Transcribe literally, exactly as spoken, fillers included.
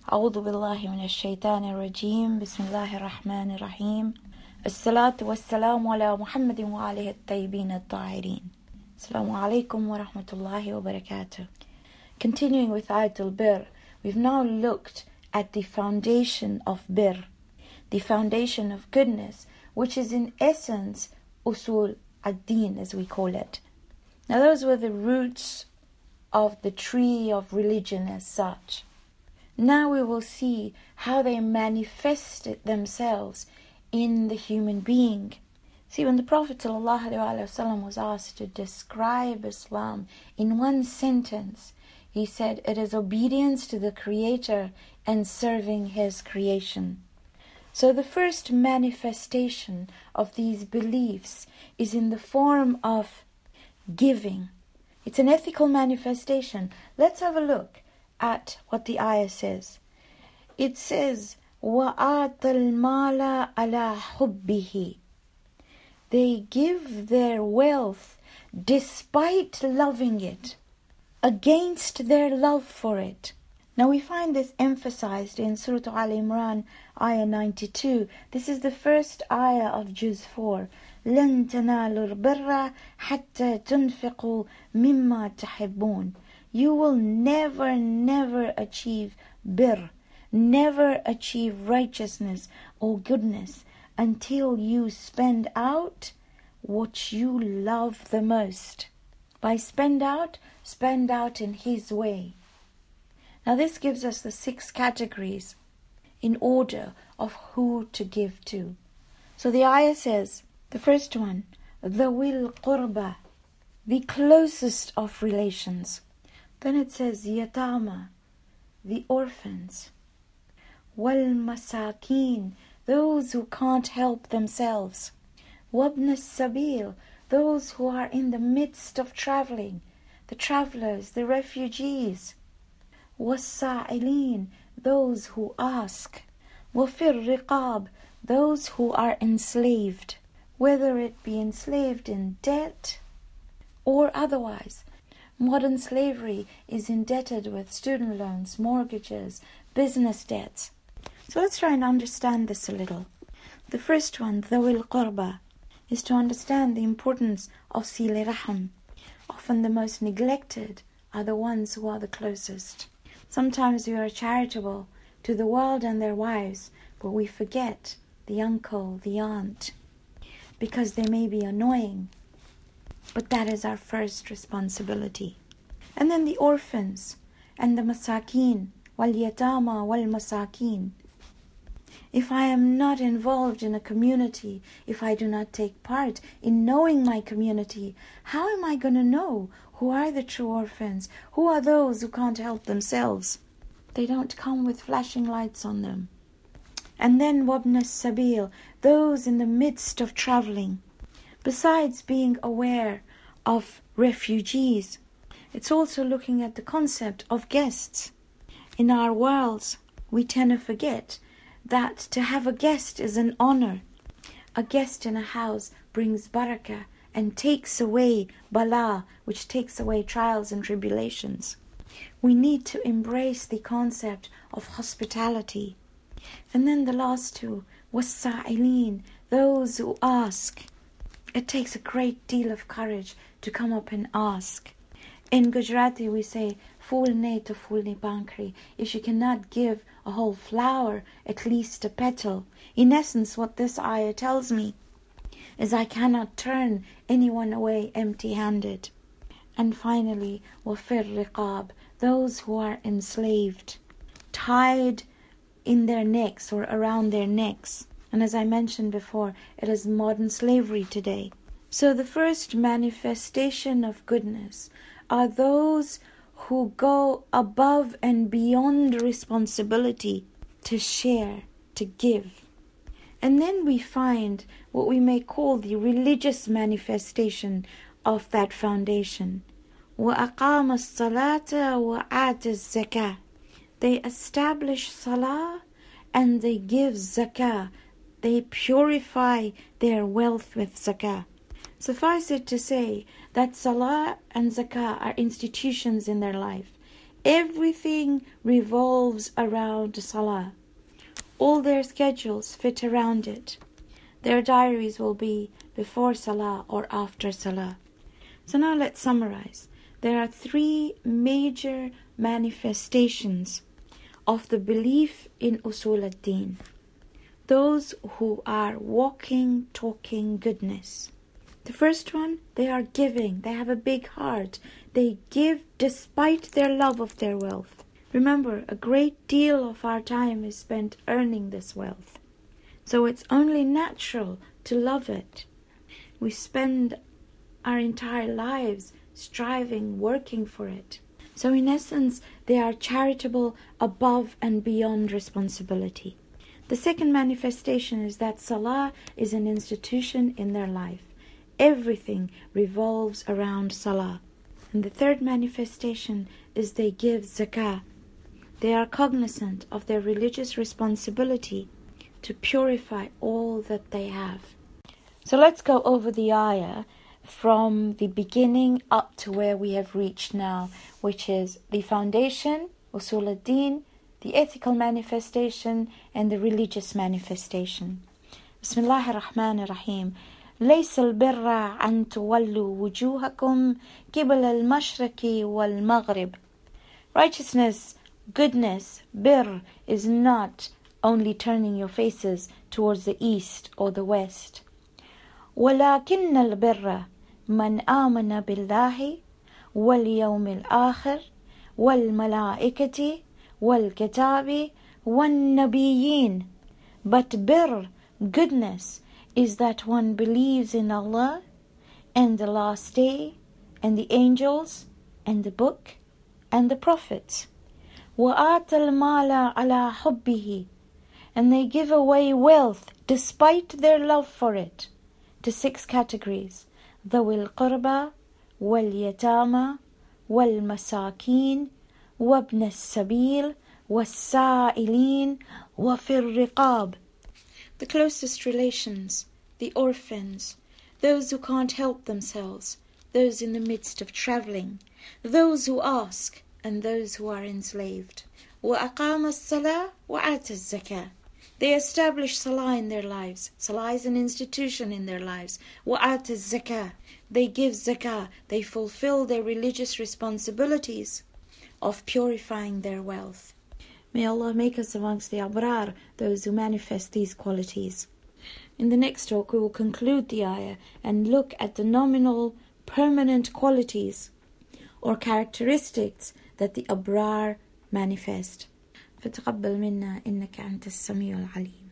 أعوذ بالله من الشيطان الرجيم بسم الله الرحمن الرحيم الصلاة والسلام على محمد وآله الطيبين الطاهرين. Assalamu alaikum wa rahmatullahi wa barakatuh. Continuing with Ayat al-Bir, we've now looked at the foundation of Bir, the foundation of goodness, which is in essence usul ad-din, as we call it. Now those were the roots of the tree of religion as such. Now we will see how they manifested themselves in the human being. See, when the Prophet ﷺ was asked to describe Islam in one sentence, he said, it is obedience to the Creator and serving His creation. So the first manifestation of these beliefs is in the form of giving. It's an ethical manifestation. Let's have a look at what the ayah says. It says, وَآتَ الْمَالَ عَلَى حُبِّهِ. They give their wealth despite loving it, against their love for it. Now we find this emphasized in Surah Al Imran, ayah ninety-two. This is the first ayah of Juz four. لَن تَنَالُوا الْبِرَّ حَتَّى تُنْفِقُوا مِمَّا تُحِبُّونَ. You will never, never achieve bir, never achieve righteousness or goodness until you spend out what you love the most. By spend out, spend out in His way. Now this gives us the six categories in order of who to give to. So the ayah says, the first one, ذَوِي الْقُرْبَى, the closest of relations. Then it says, Yatama, the orphans. Wal masakin, those who can't help themselves. Wabn sabil, those who are in the midst of traveling, the travelers, the refugees. Was-sa'ilin, those who ask. Wafir riqab, those who are enslaved, whether it be enslaved in debt or otherwise. Modern slavery is indebted with student loans, mortgages, business debts. So let's try and understand this a little. The first one, ذوي القربى, is to understand the importance of Sil Rahim. Often the most neglected are the ones who are the closest. Sometimes we are charitable to the world and their wives, but we forget the uncle, the aunt, because they may be annoying. But that is our first responsibility. And then the orphans and the masakin, wal yatama wal masakin. If I am not involved in a community, if I do not take part in knowing my community, how am I going to know who are the true orphans? Who are those who can't help themselves? They don't come with flashing lights on them. And then wabn sabil, those in the midst of traveling. Besides being aware of refugees, it's also looking at the concept of guests. In our worlds, we tend to forget that to have a guest is an honor. A guest in a house brings barakah and takes away bala, which takes away trials and tribulations. We need to embrace the concept of hospitality. And then the last two, was-sa'ilin, those who ask. It takes a great deal of courage to come up and ask. In Gujarati we say, Fool ne to fool ni pankri. If you cannot give a whole flower, at least a petal. In essence, what this ayah tells me is I cannot turn anyone away empty-handed. And finally, wafir riqab, those who are enslaved, tied in their necks or around their necks. And as I mentioned before, it is modern slavery today. So the first manifestation of goodness are those who go above and beyond responsibility to share, to give. And then we find what we may call the religious manifestation of that foundation. وَأَقَامَ الصَّلَاةَ وَآتَ الزَّكَاةَ. They establish salah and they give zakah. They purify their wealth with zakah. Suffice it to say that salah and zakah are institutions in their life. Everything revolves around Salah. All their schedules fit around it. Their diaries will be before Salah or after Salah. So now let's summarize. There are three major manifestations of the belief in Usul ad-Din. Those who are walking, talking goodness. The first one, they are giving. They have a big heart. They give despite their love of their wealth. Remember, a great deal of our time is spent earning this wealth. So it's only natural to love it. We spend our entire lives striving, working for it. So in essence, they are charitable above and beyond responsibility. The second manifestation is that Salah is an institution in their life. Everything revolves around Salah. And the third manifestation is they give zakah. They are cognizant of their religious responsibility to purify all that they have. So let's go over the ayah from the beginning up to where we have reached now, which is the foundation, Usul ad-Din, the ethical manifestation, and the religious manifestation. Bismillah ar-Rahman ar-Rahim. ليس البر أن تولوا وجوهكم قبل المشرق والمغرب. Righteousness, goodness, bir, is not only turning your faces towards the east or the west. ولكن البر من آمن بالله واليوم الآخر والملائكة والكتاب والنبيين. But bir, goodness, is that one believes in Allah and the last day and the angels and the book and the prophets. وَآتَ الْمَالَ عَلَى حُبِّهِ, and they give away wealth despite their love for it, to six categories: ذوي القربى واليتامى والمساكين وابن السبيل والسائلين وفي الرقاب. The closest relations, the orphans, those who can't help themselves, those in the midst of traveling, those who ask, and those who are enslaved. وَأَقَامَ الصَّلَاةَ وَآتَ الزَّكَاةَ. They establish Salah in their lives. Salah is an institution in their lives. وَآتَ الزَّكَاةَ. They give zakah. They fulfill their religious responsibilities of purifying their wealth. May Allah make us amongst the abrar, those who manifest these qualities. In the next talk, we will conclude the ayah and look at the nominal, permanent qualities or characteristics that the abrar manifest. فَتَقَبَّلْ مِنَّا إِنَّكَ أَنْتَ السَّمِيعُ الْعَلِيمُ.